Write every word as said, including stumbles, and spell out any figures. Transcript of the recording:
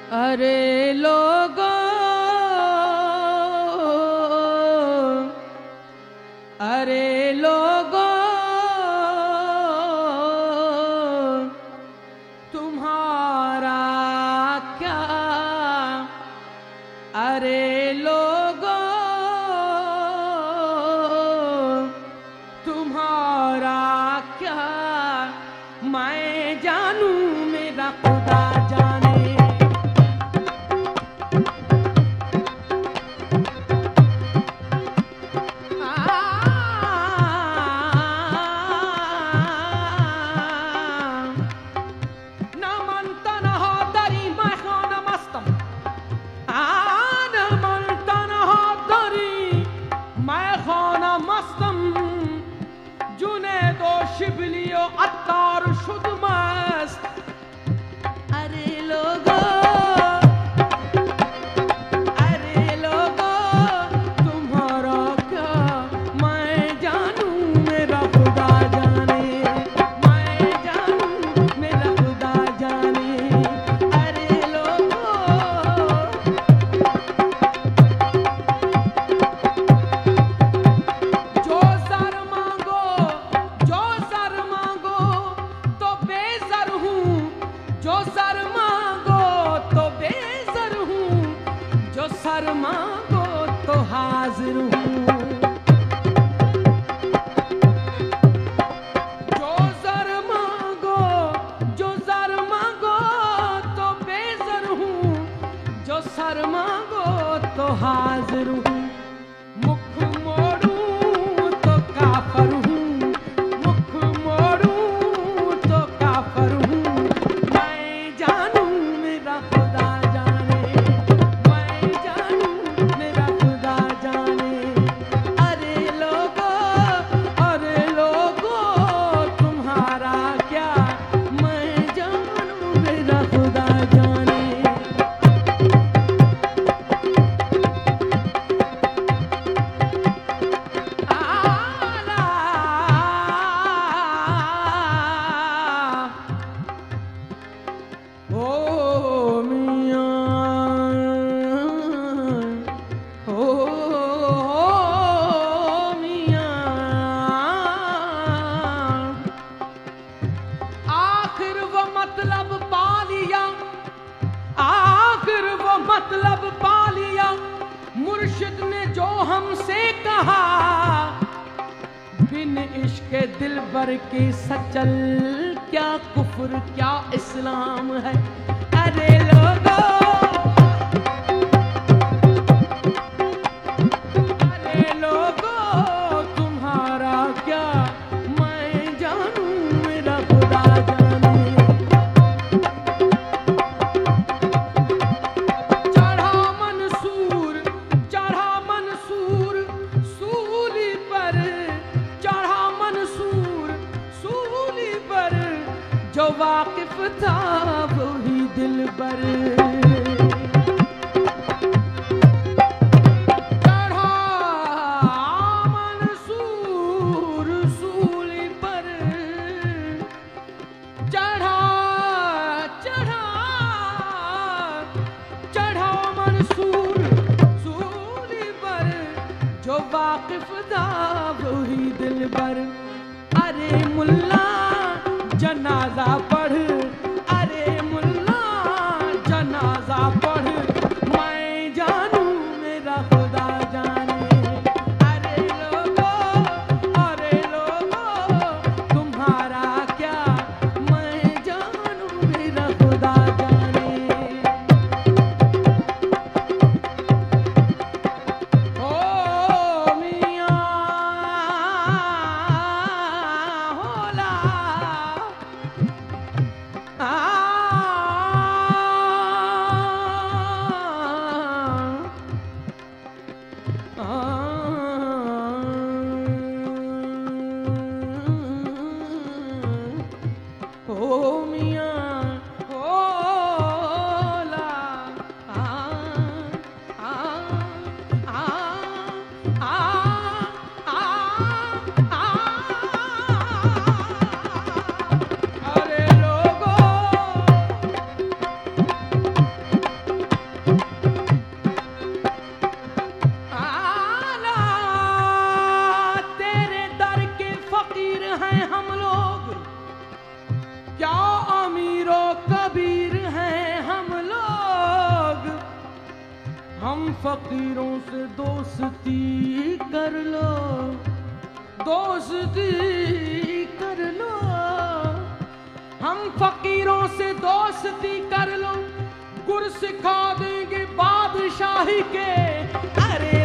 अरे लोगों, अरे लोगों, तुम्हारा क्या, अरे लोगों, तुम्हारा क्या, मैं जानू मेरा खुदा जाने। शिबलियो अत्तार शुद्ध मस्त, अरे लोगों, अरे लोगों, तुम्हारा क्या, मैं जानू मेरा खुदा जाने, मैं जानू मेरा खुदा जाने। अरे लोगों, जो सर मांगो, जो सर मांगो तो बेसर हूँ, जो सर मांगो तो बेसर हूँ, जो सर मांगो तो हाजिर हूँ। जो सर मांगो, जो सर मांगो तो बेसर हूँ, जो सर मांगो तो हाजिर हूँ। मुख मोड़ूं तो काफर हूँ, मुख मोड़ूं तो काफर हूँ, मैं जानू मेरा खुदा जाने, मैं जानू मेरा खुदा जाने। अरे लोगों, अरे लोगों, तुम्हारा क्या, मैं जानू मेरा खुदा जाने। ओ मियां, ओ मियां, आखिर वो मतलब पा लिया, आखिर वो मतलब पा लिया, मुर्शिद ने जो हमसे कहा, बिन इश्क दिलबर के सचल, क्या कुफ्र क्या इस्लाम है। अरे लोगों, अरे लोगों, तुम्हारा क्या, मैं जानू मेरा खुदा जाने। चढ़ा मंसूर, चढ़ा मंसूर सूली पर, चढ़ा मंसूर सूली पर, जो वाकिफ था वही दिलबर। चढ़ा मंसूर सूली पर, चढ़ा, चढ़ा, चढ़ा मंसूर सूली पर, जो वाकिफ था वही दिलबर। अरे मुल्ला जनाजा पढ़, अरे मुल्ला जनाजा पढ़, मैं जानू मेरा खुदा जाने। अरे लोगों, अरे लोगों, तुम्हारा क्या, मैं जानू मेरा खुदा जाने। ओ मियां होला, हम फकीरों से दोस्ती कर लो, दोस्ती कर लो, हम फकीरों से दोस्ती कर लो, गुर सिखा देंगे बादशाही के। अरे